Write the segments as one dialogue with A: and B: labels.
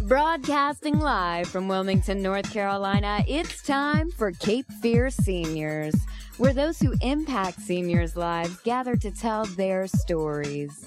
A: Broadcasting live from Wilmington, North Carolina, it's time for Cape Fear Seniors, where those who impact seniors' lives gather to tell their stories.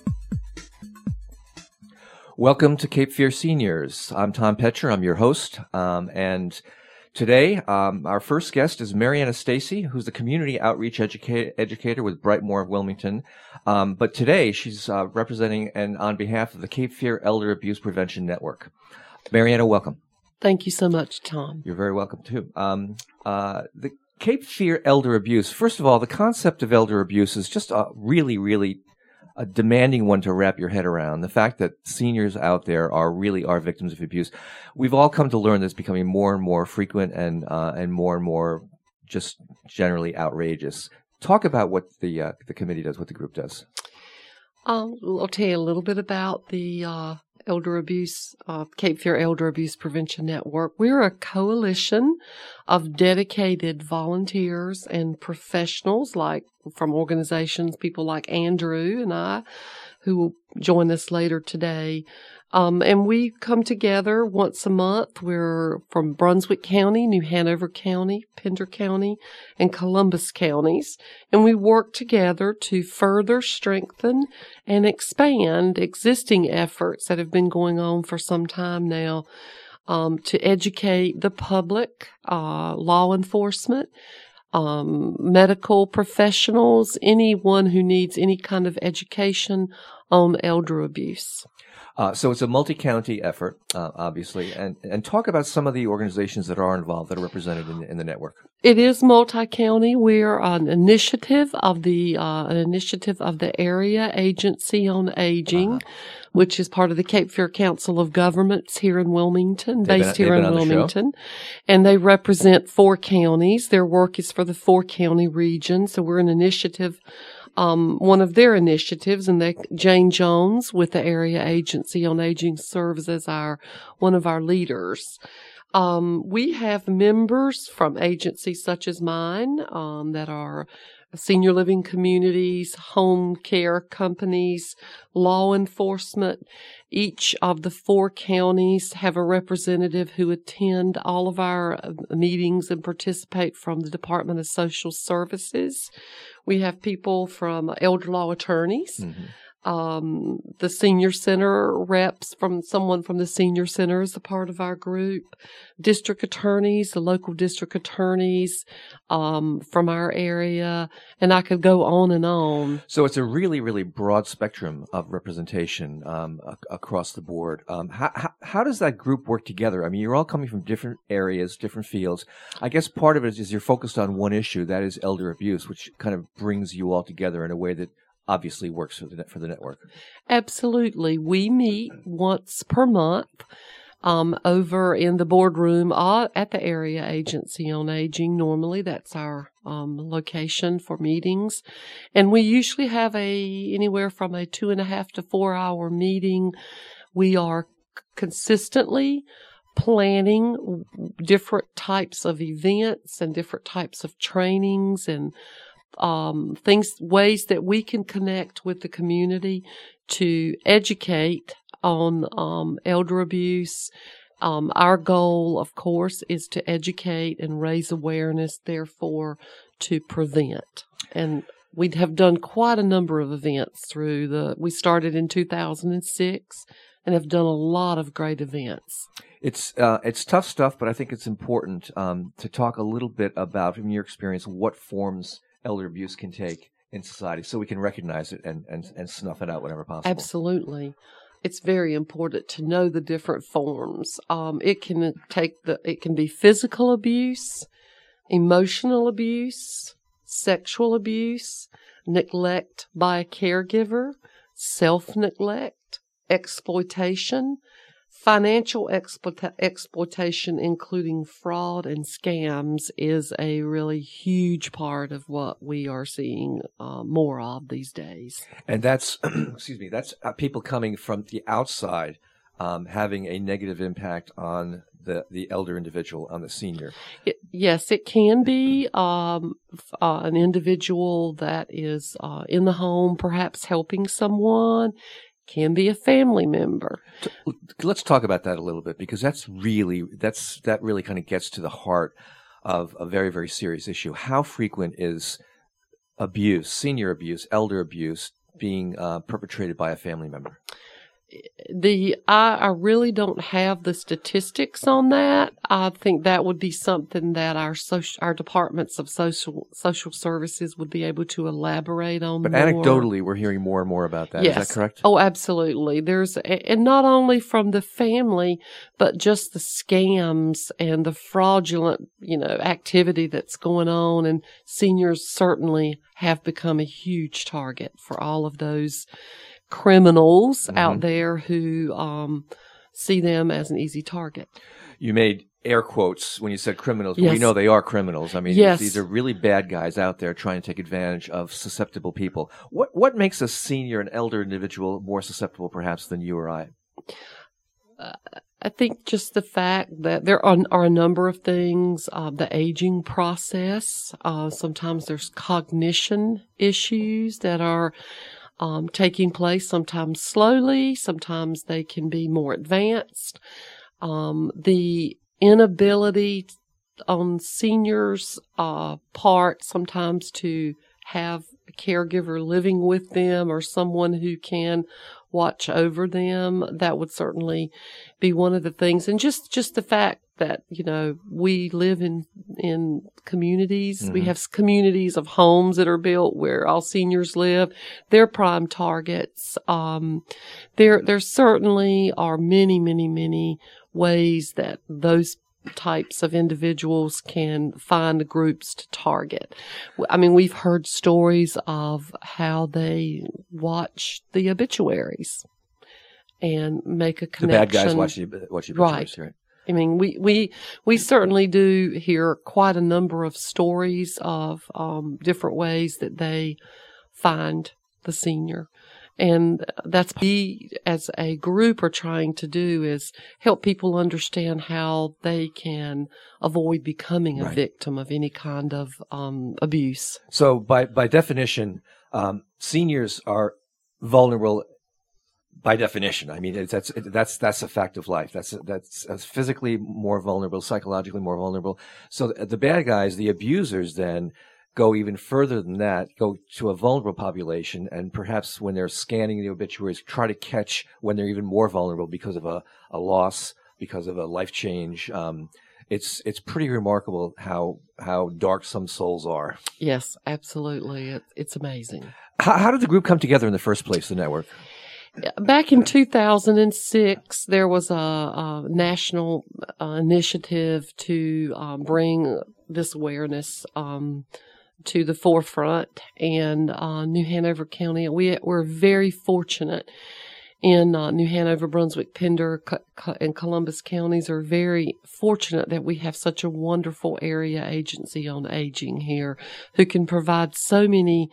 B: Welcome to Cape Fear Seniors. I'm Tom Petcher. I'm your host. And today, our first guest is Mariana Stacy, who's the community outreach educator with Brightmoor of Wilmington. But today, she's representing and on behalf of the Cape Fear Elder Abuse Prevention Network. Mariana, welcome.
C: Thank you so much, Tom.
B: You're very welcome, too. The Cape Fear Elder Abuse, first of all, the concept of elder abuse is just a really a demanding one to wrap your head around. The fact that seniors out there are victims of abuse. We've all come to learn that it's becoming more and more frequent and more just generally outrageous. Talk about what the committee does, what the group does.
C: I'll tell you a little bit about the Elder Abuse, Cape Fear Elder Abuse Prevention Network. We're a coalition of dedicated volunteers and professionals from organizations, people like Andrew and I, who will join us later today. And we come together once a month. We're from Brunswick County, New Hanover County, Pender County, and Columbus counties. And we work together to further strengthen and expand existing efforts that have been going on for some time now, to educate the public, law enforcement, medical professionals, anyone who needs any kind of education on elder abuse.
B: So it's a multi-county effort, obviously, and talk about some of the organizations that are involved, that are represented in the network.
C: It is multi-county. We're an initiative of the Area Agency on Aging, which is part of the Cape Fear Council of Governments here in Wilmington, based here in Wilmington. And they represent 4 counties. Their work is for the 4-county region. So we're an initiative, one of their initiatives, and Jane Jones with the Area Agency on Aging serves as one of our leaders. We have members from agencies such as mine, that are senior living communities, home care companies, law enforcement. Each of the 4 counties have a representative who attend all of our meetings and participate from the Department of Social Services. We have people from elder law attorneys. The senior center reps, someone from the senior center is a part of our group. District attorneys, the local district attorneys, from our area, and I could go on and on.
B: So it's a really broad spectrum of representation, across the board. How does that group work together? I mean, you're all coming from different areas, different fields. I guess part of it is you're focused on one issue, that is elder abuse, which kind of brings you all together in a way that obviously works for the network.
C: Absolutely. We meet once per month over in the boardroom at the Area Agency on Aging. Normally, that's our location for meetings. And we usually have anywhere from a 2.5 to 4 hour meeting. We are consistently planning different types of events and different types of trainings and ways that we can connect with the community to educate on elder abuse. Our goal, of course, is to educate and raise awareness, therefore, to prevent. And we have done quite a number of events we started in 2006 and have done a lot of great events.
B: It's tough stuff, but I think it's important to talk a little bit about, from your experience, what forms elder abuse can take in society, so we can recognize it and snuff it out whenever possible.
C: Absolutely. It's very important to know the different forms. It can be physical abuse, emotional abuse, sexual abuse, neglect by a caregiver, self-neglect, exploitation, financial exploitation, including fraud and scams, is a really huge part of what we are seeing more of these days.
B: And that's, that's people coming from the outside, having a negative impact on the elder individual, on the senior.
C: Yes, it can be an individual that is in the home, perhaps helping someone. can be a family member.
B: Let's talk about that a little bit, because that really kind of gets to the heart of a very, very serious issue. How frequent is abuse, senior abuse, elder abuse being perpetrated by a family member?
C: I really don't have the statistics on that. I think that would be something that our departments of social services would be able to elaborate on.
B: But
C: more.
B: Anecdotally, we're hearing more and more about that.
C: Yes.
B: Is that correct?
C: Oh, absolutely. And not only from the family, but just the scams and the fraudulent, activity that's going on. And seniors certainly have become a huge target for all of those criminals out there who see them as an easy target.
B: You made air quotes when you said criminals.
C: Yes.
B: We know they are criminals. I mean,
C: yes.
B: These are really bad guys out there trying to take advantage of susceptible people. What makes a senior and elder individual more susceptible, perhaps, than you or I?
C: I think just the fact that there are a number of things, the aging process. Sometimes there's cognition issues that are taking place, sometimes slowly, sometimes they can be more advanced. The inability on seniors' part sometimes to have a caregiver living with them or someone who can watch over them, that would certainly be one of the things. And just the fact that, we live in communities. Mm-hmm. We have communities of homes that are built where all seniors live. They're prime targets. There certainly are many, many, many ways that those types of individuals can find groups to target. I mean, we've heard stories of how they watch the obituaries and make a connection.
B: The bad guys watch the obituaries, right?
C: I mean, we certainly do hear quite a number of stories of different ways that they find the senior. And that's what we as a group are trying to do, is help people understand how they can avoid becoming a victim of any kind of abuse. So
B: by definition, seniors are vulnerable. By definition, I mean that's a fact of life. That's physically more vulnerable, psychologically more vulnerable. So the bad guys, the abusers, then go even further than that, go to a vulnerable population, and perhaps when they're scanning the obituaries, try to catch when they're even more vulnerable because of a loss, because of a life change. It's pretty remarkable how dark some souls are.
C: Yes, absolutely. It's amazing.
B: How did the group come together in the first place, the network?
C: Back in 2006, there was a national initiative to bring this awareness to the forefront. And New Hanover County, we're very fortunate in New Hanover, Brunswick, Pender, and Columbus counties are very fortunate that we have such a wonderful area agency on aging here who can provide so many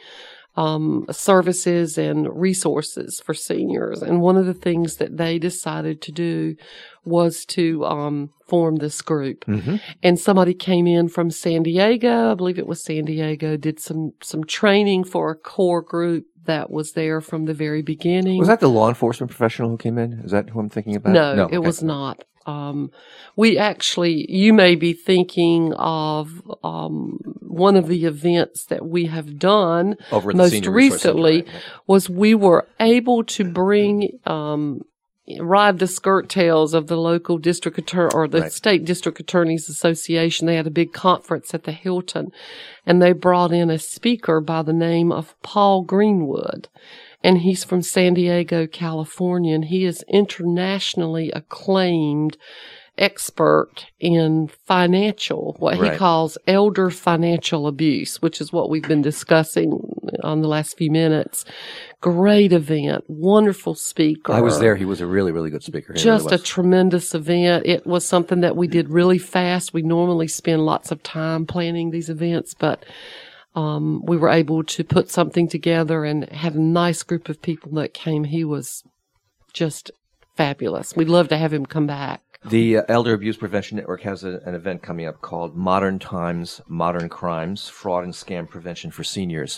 C: services and resources for seniors. And one of the things that they decided to do was to form this group. Mm-hmm. And somebody came in from San Diego, I believe it was San Diego, did some training for a core group that was there from the very beginning.
B: Was that the law enforcement professional who came in? Is that who I'm thinking about?
C: No, it was not. We actually, you may be thinking of one of the events that we have done
B: over
C: most recently was we were able to bring ride the skirt tails of the local district attorney or the state district attorneys association. They had a big conference at the Hilton, and they brought in a speaker by the name of Paul Greenwood. And he's from San Diego, California, and he is internationally acclaimed expert in what he calls elder financial abuse, which is what we've been discussing on the last few minutes. Great event, wonderful speaker.
B: I was there. He was a really, really good speaker.
C: Just a tremendous event. It was something that we did really fast. We normally spend lots of time planning these events, but we were able to put something together and had a nice group of people that came. He was just fabulous. We'd love to have him come back.
B: The Elder Abuse Prevention Network has an event coming up called Modern Times, Modern Crimes, Fraud and Scam Prevention for Seniors.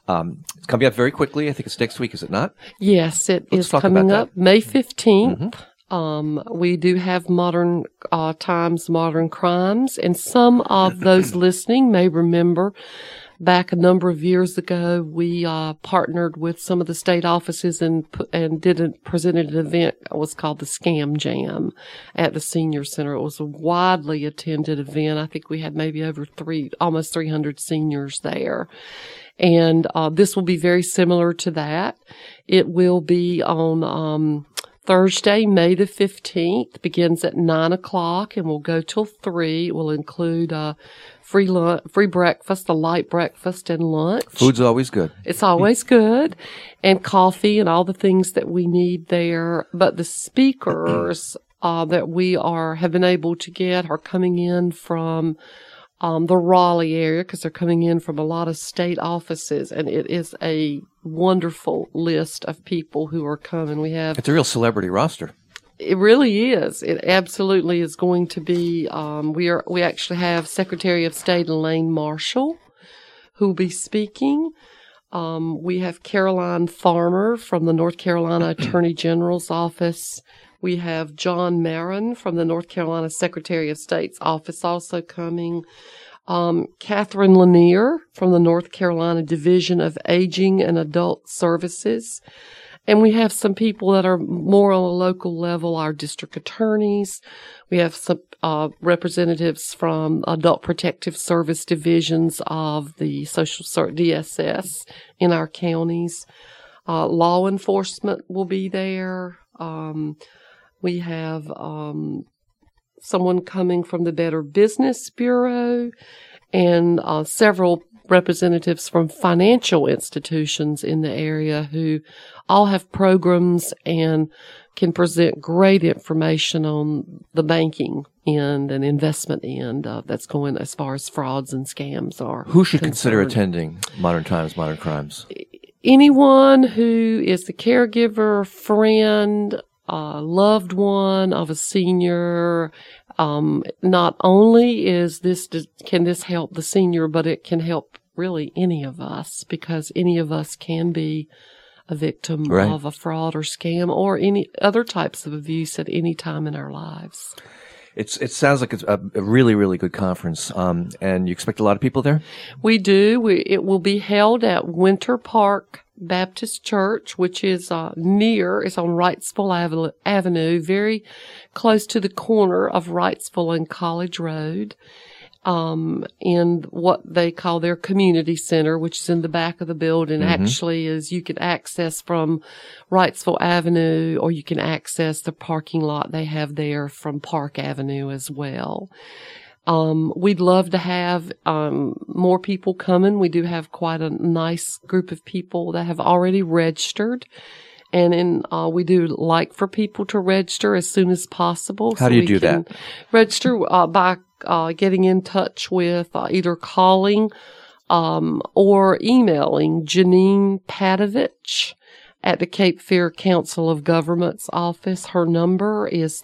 B: It's coming up very quickly. I think it's next week, is it not?
C: Yes, it
B: Let's
C: is
B: talk
C: coming
B: about
C: up May 15th. We do have Modern Times, Modern Crimes, and some of those listening may remember back a number of years ago, we partnered with some of the state offices and presented an event that was called the Scam Jam at the Senior Center. It was a widely attended event. I think we had maybe almost 300 seniors there. And this will be very similar to that. It will be on Thursday, May the 15th, begins at 9:00 and will go till 3. It will include free breakfast, a light breakfast, and lunch.
B: Food's always good.
C: It's always good, and coffee and all the things that we need there. But the speakers that we have been able to get are coming in from the Raleigh area, because they're coming in from a lot of state offices, and it is a wonderful list of people who are coming.
B: It's a real celebrity roster.
C: It really is. It absolutely is going to be. We actually have Secretary of State Elaine Marshall, who will be speaking. We have Caroline Farmer from the North Carolina Attorney General's office. We have John Marin from the North Carolina Secretary of State's office also coming. Catherine Lanier from the North Carolina Division of Aging and Adult Services. And we have some people that are more on a local level, our district attorneys. We have some representatives from Adult Protective Service divisions of the DSS in our counties. Law enforcement will be there. We have someone coming from the Better Business Bureau and several representatives from financial institutions in the area who all have programs and can present great information on the banking end and investment end that's going as far as frauds and scams are.
B: Who should consider attending Modern Times, Modern Crimes?
C: Anyone who is the caregiver, friend, loved one of a senior. Not only can this help the senior, but it can help really any of us, because any of us can be a victim of a fraud or scam or any other types of abuse at any time in our lives.
B: It sounds like it's a really, really good conference. And you expect a lot of people there?
C: We do. It will be held at Winter Park Baptist Church, which is it's on Wrightsville Avenue, very close to the corner of Wrightsville and College Road, in what they call their community center, which is in the back of the building. Actually, is you can access from Wrightsville Avenue, or you can access the parking lot they have there from Park Avenue as well. We'd love to have more people coming. We do have quite a nice group of people that have already registered. And we do like for people to register as soon as possible.
B: How do you do that?
C: Register by getting in touch with either calling or emailing Janine Padovich at the Cape Fear Council of Governments office. Her number is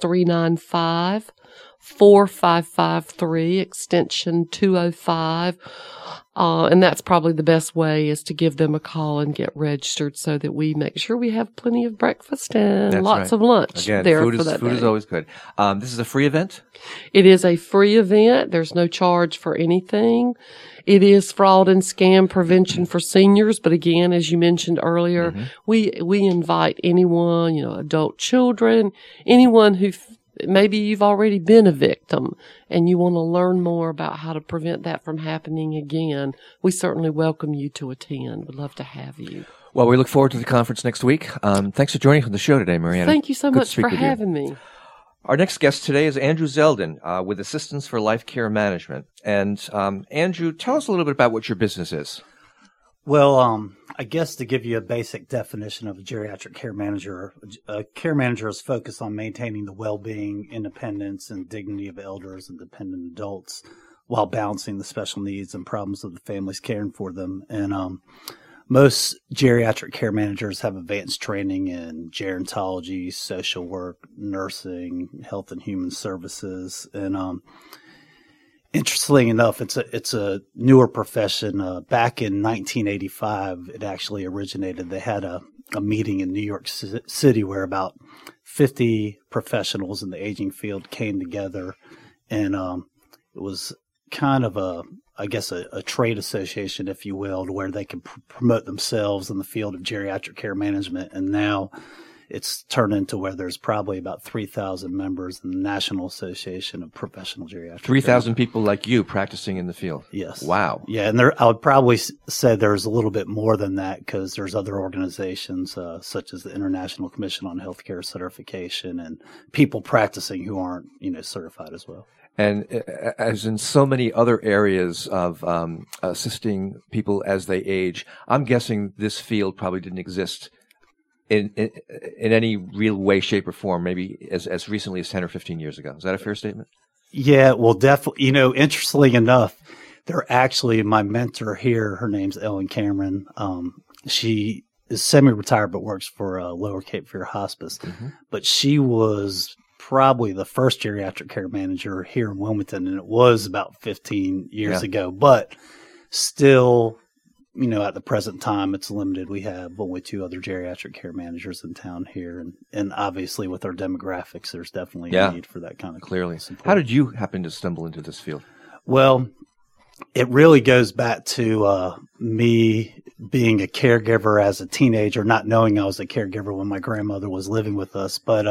C: 395-4553, extension 205. And that's probably the best way, is to give them a call and get registered so that we make sure we have plenty of breakfast and lots of lunch.
B: Again,
C: there
B: food
C: for that
B: food
C: day.
B: is always good. This is a free event?
C: It is a free event. There's no charge for anything. It is fraud and scam prevention for seniors. But again, as you mentioned earlier, we invite anyone, adult children, anyone who maybe you've already been a victim and you want to learn more about how to prevent that from happening again. We certainly welcome you to attend. We'd love to have you.
B: Well, we look forward to the conference next week. Thanks for joining us on the show today, Mariana.
C: Thank you so much for having me.
B: Our next guest today is Andrew Zeldin with Assistance for Life Care Management. And Andrew, tell us a little bit about what your business is.
D: Well, I guess to give you a basic definition of a geriatric care manager is focused on maintaining the well-being, independence, and dignity of elders and dependent adults while balancing the special needs and problems of the families caring for them. And most geriatric care managers have advanced training in gerontology, social work, nursing, health and human services, and Interestingly enough, it's a newer profession. Back in 1985, it actually originated. They had a meeting in New York City where about 50 professionals in the aging field came together, and it was kind of a trade association, if you will, to where they could promote themselves in the field of geriatric care management. And now it's turned into where there's probably about 3,000 members in the National Association of Professional Geriatric
B: 3,000 people like you practicing in the field.
D: Yes.
B: Wow.
D: Yeah, and I would probably say there's a little bit more than that because there's other organizations such as the International Commission on Healthcare Certification and people practicing who aren't, certified as well.
B: And as in so many other areas of assisting people as they age, I'm guessing this field probably didn't exist in any real way, shape, or form, maybe as recently as 10 or 15 years ago. Is that a fair statement?
D: Yeah, well, definitely. Interestingly enough, they're actually my mentor here. Her name's Ellen Cameron. She is semi-retired but works for Lower Cape Fear Hospice. Mm-hmm. But she was probably the first geriatric care manager here in Wilmington, and it was about 15 years ago. But still, at the present time, it's limited. We have only 2 other geriatric care managers in town here. And obviously with our demographics, there's definitely a need for that kind of
B: clearly
D: support.
B: How did you happen to stumble into this field?
D: Well, it really goes back to me being a caregiver as a teenager, not knowing I was a caregiver when my grandmother was living with us. But,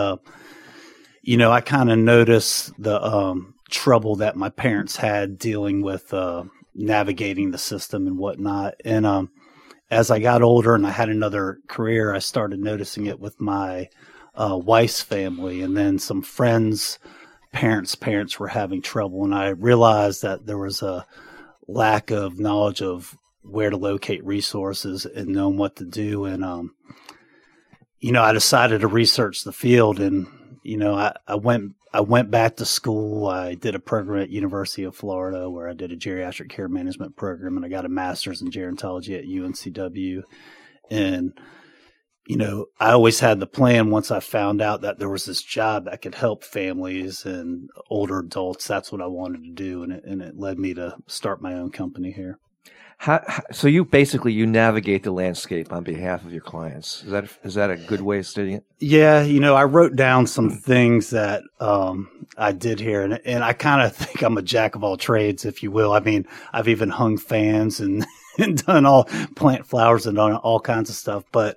D: I kind of noticed the trouble that my parents had dealing with navigating the system and whatnot. And as I got older and I had another career, I started noticing it with my wife's family, and then some friends' parents were having trouble. And I realized that there was a lack of knowledge of where to locate resources and knowing what to do. And, I decided to research the field, and, I went back to school. I did a program at University of Florida where I did a geriatric care management program, and I got a master's in gerontology at UNCW. And, I always had the plan once I found out that there was this job that could help families and older adults. That's what I wanted to do. And it led me to start my own company here.
B: So you navigate the landscape on behalf of your clients. Is that a good way of stating it?
D: Yeah, I wrote down some things that I did here, and I kind of think I'm a jack of all trades, if you will. I mean, I've even hung fans and done plant flowers and done all kinds of stuff. But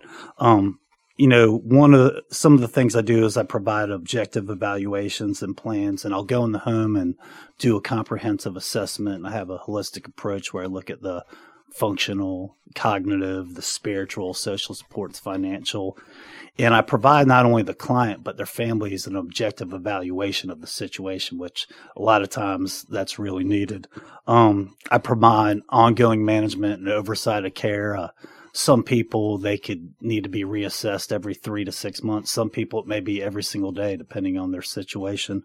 D: some of the things I do is I provide objective evaluations and plans, and I'll go in the home and do a comprehensive assessment. And I have a holistic approach where I look at the functional, cognitive, the spiritual, social supports, financial, and I provide not only the client but their families an objective evaluation of the situation, which a lot of times that's really needed. I provide ongoing management and oversight of care. Some people, they could need to be reassessed every 3 to 6 months. Some people, it may be every single day, depending on their situation.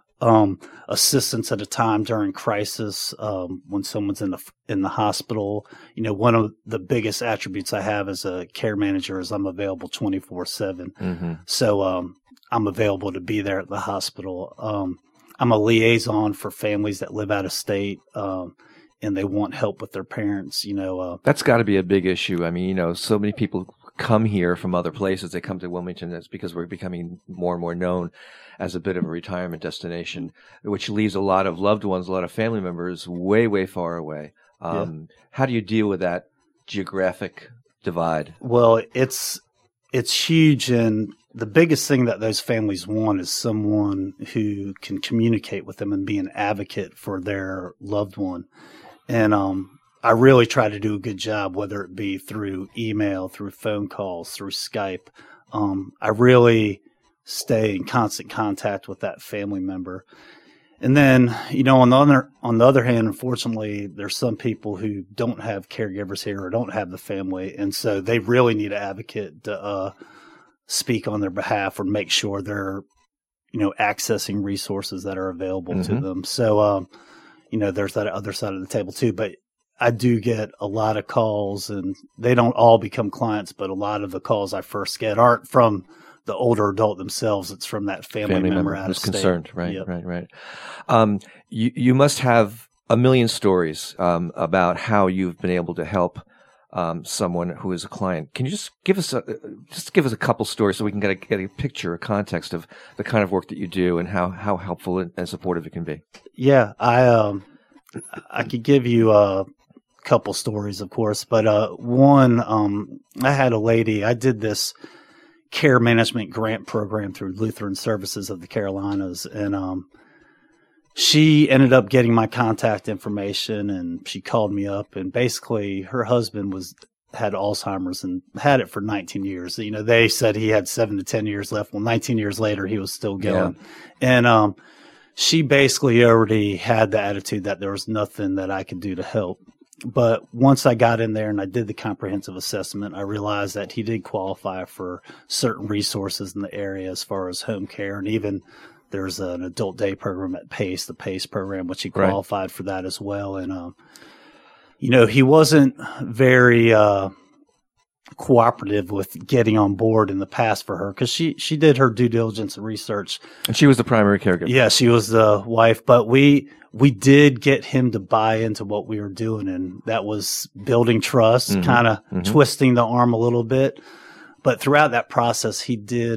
D: Assistance at a time during crisis, when someone's in the hospital. One of the biggest attributes I have as a care manager is I'm available 24/7. Mm-hmm. So I'm available to be there at the hospital. I'm a liaison for families that live out of state. And they want help with their parents,
B: That's got to be a big issue. I mean, so many people come here from other places. They come to Wilmington. That's because we're becoming more and more known as a bit of a retirement destination, which leaves a lot of loved ones, a lot of family members way, way far away. How do you deal with that geographic divide?
D: Well, it's huge. And the biggest thing that those families want is someone who can communicate with them and be an advocate for their loved one. And I really try to do a good job, whether it be through email, through phone calls, through Skype. I really stay in constant contact with that family member. And then, on the other hand, unfortunately, there's some people who don't have caregivers here or don't have the family, and so they really need an advocate to speak on their behalf or make sure they're, accessing resources that are available to them. So, there's that other side of the table too. But I do get a lot of calls, and they don't all become clients, but a lot of the calls I first get aren't from the older adult themselves. It's from that family member out
B: who's
D: of state.
B: Concerned, right,
D: Yep.
B: right. You must have a million stories about how you've been able to help someone who is a client. Can you just give us a couple stories so we can get a picture, a context of the kind of work that you do and how helpful and supportive it can be?
D: Yeah, I could give you a couple stories, of course, but one, I had a lady. I did this care management grant program through Lutheran Services of the Carolinas, and she ended up getting my contact information, and she called me up, and basically her husband had Alzheimer's and had it for 19 years. You know, they said he had 7 to 10 years left. Well, 19 years later, he was still going. Yeah. And she basically already had the attitude that there was nothing that I could do to help. But once I got in there and I did the comprehensive assessment, I realized that he did qualify for certain resources in the area as far as home care, and even there's an adult day program at PACE, the PACE program, which he qualified for that as well. And, you know, he wasn't very cooperative with getting on board in the past for her because she did her due diligence and research. And
B: she was the primary caregiver.
D: Yeah, she was the wife. But we did get him to buy into what we were doing, and that was building trust, kind of twisting the arm a little bit. But throughout that process, he did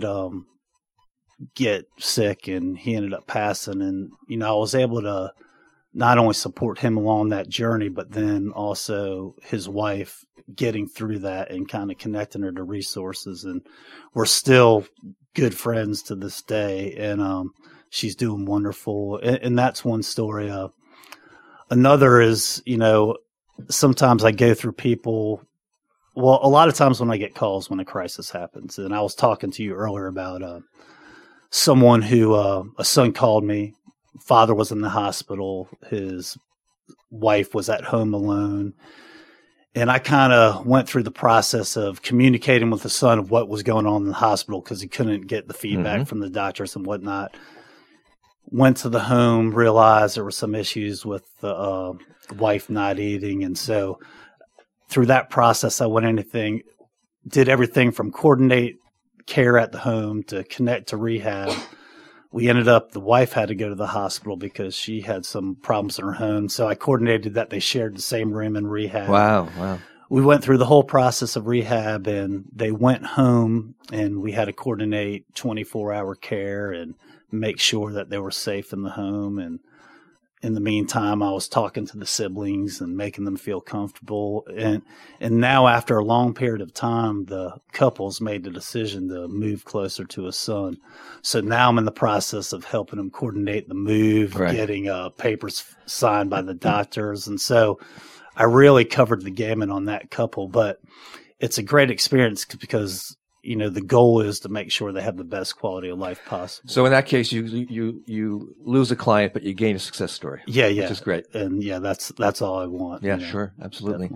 D: get sick, and he ended up passing. And, you know, I was able to not only support him along that journey, but then also his wife getting through that and kind of connecting her to resources. And we're still good friends to this day. And she's doing wonderful. And that's one story. Another is, you know, sometimes I go through people. Well, a lot of times when I get calls when a crisis happens, and I was talking to you earlier about someone who a son called me. Father was in the hospital. His wife was at home alone. And I kind of went through the process of communicating with the son of what was going on in the hospital because he couldn't get the feedback from the doctors and whatnot. Went to the home, realized there were some issues with the wife not eating. And so through that process, I did everything from coordinate care at the home to connect to rehab. We ended up, the wife had to go to the hospital because she had some problems in her home. So I coordinated that they shared the same room in rehab.
B: Wow.
D: We went through the whole process of rehab, and they went home, and we had to coordinate 24-hour care and make sure that they were safe in the home. And in the meantime, I was talking to the siblings and making them feel comfortable. And now, after a long period of time, the couple's made the decision to move closer to a son. So now I'm in the process of helping them coordinate the move, getting papers signed by the doctors. And so I really covered the gamut on that couple. But it's a great experience because, you know, the goal is to make sure they have the best quality of life possible.
B: So in that case, you lose a client, but you gain a success story.
D: Yeah.
B: Which is great.
D: And yeah, that's all I want.
B: Yeah, sure. Absolutely.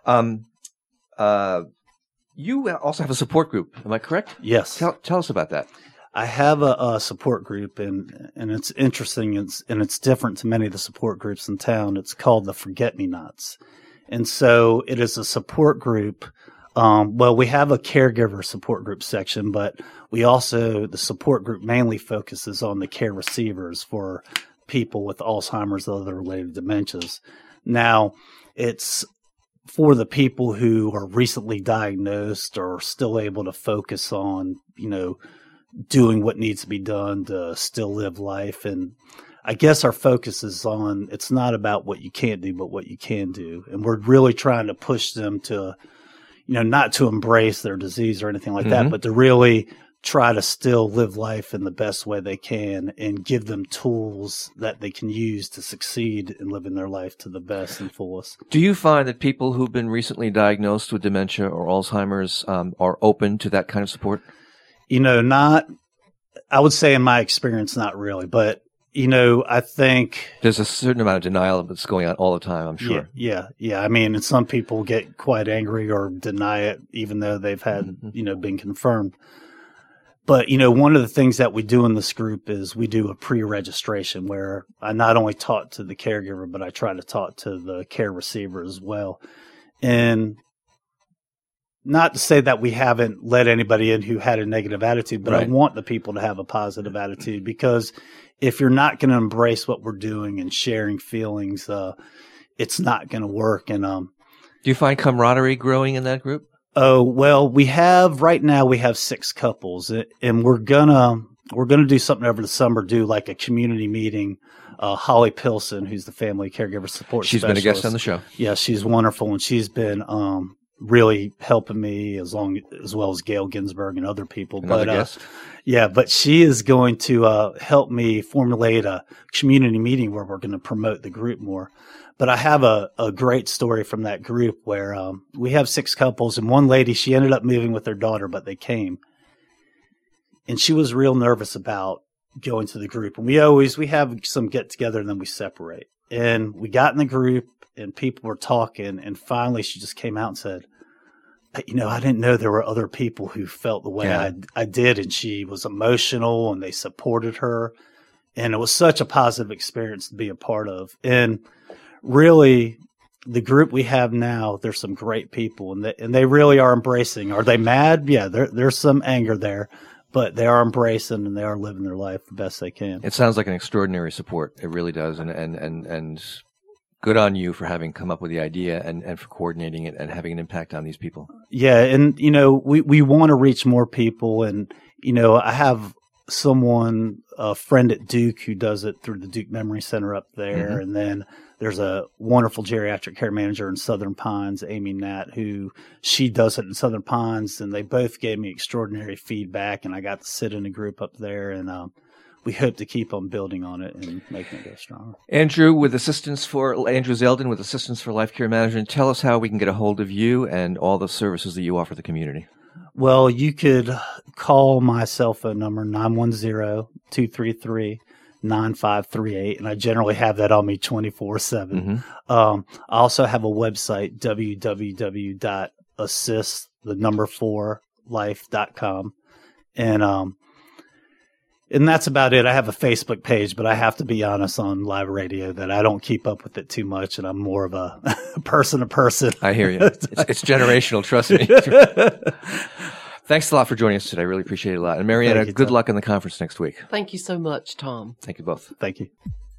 B: You also have a support group. Am I correct?
D: Yes.
B: Tell us about that.
D: I have a support group, and it's interesting, and it's different to many of the support groups in town. It's called the Forget-Me-Nots. And so it is a support group. Well, we have a caregiver support group section, but the support group mainly focuses on the care receivers for people with Alzheimer's and other related dementias. Now, it's for the people who are recently diagnosed or still able to focus on, you know, doing what needs to be done to still live life. And I guess our focus is on, it's not about what you can't do, but what you can do. And we're really trying to push them to, you know, not to embrace their disease or anything like that, but to really try to still live life in the best way they can and give them tools that they can use to succeed in living their life to the best and fullest.
B: Do you find that people who've been recently diagnosed with dementia or Alzheimer's are open to that kind of support?
D: You know, I would say in my experience, not really, but you know, I think
B: there's a certain amount of denial that's going on all the time, I'm sure.
D: Yeah. I mean, and some people get quite angry or deny it, even though they've had, you know, been confirmed. But, you know, one of the things that we do in this group is we do a pre-registration where I not only talk to the caregiver, but I try to talk to the care receiver as well. And not to say that we haven't let anybody in who had a negative attitude, but I
B: Right.
D: want the people to have a positive attitude, because if you're not going to embrace what we're doing and sharing feelings, it's not going to work. And
B: Do you find camaraderie growing in that group?
D: oh, well, right now we have 6 couples, and we're gonna do something over the summer, do like a community meeting. Holly Pilson, who's the family caregiver support
B: She's been a guest
D: specialist.
B: on the show.
D: Yeah, she's wonderful, and she's been really helping me as well as Gail Ginsberg and other people.
B: Another
D: but
B: guest.
D: yeah, but she is going to help me formulate a community meeting where we're going to promote the group more. But I have a great story from that group where we have 6 couples, and one lady, she ended up moving with her daughter, but they came, and she was real nervous about going to the group. And we have some get together and then we separate. And we got in the group and people were talking, and finally she just came out and said, I didn't know there were other people who felt the way
B: Yeah.
D: I did. And she was emotional and they supported her. And it was such a positive experience to be a part of. And really, the group we have now, there's some great people, and they really are embracing. Are they mad? Yeah, there's some anger there, but they are embracing and they are living their life the best they can.
B: It sounds like an extraordinary support. It really does. And good on you for having come up with the idea and for coordinating it and having an impact on these people.
D: Yeah. And, we want to reach more people. And, I have a friend at Duke who does it through the Duke Memory Center up there.
B: Mhm.
D: And then there's a wonderful geriatric care manager in Southern Pines, Amy Nat, who she does it in Southern Pines. And they both gave me extraordinary feedback, and I got to sit in a group up there, and we hope to keep on building on it and making it go stronger.
B: Andrew Zeldin with Assistance for Life Care Management. Tell us how we can get a hold of you and all the services that you offer the community.
D: Well, you could call my cell phone number, 910-233-9538, and I generally have that on me 24/7. I also have a website, www.assist4life.com, and that's about it. I have a Facebook page, but I have to be honest on live radio that I don't keep up with it too much, and I'm more of a person to person.
B: I hear you. It's generational, trust me. Thanks a lot for joining us today. I really appreciate it a lot. And Marietta,
D: Thank you,
B: good
D: Tom.
B: luck in the conference next week.
C: Thank you so much, Tom.
B: Thank you both.
D: Thank you.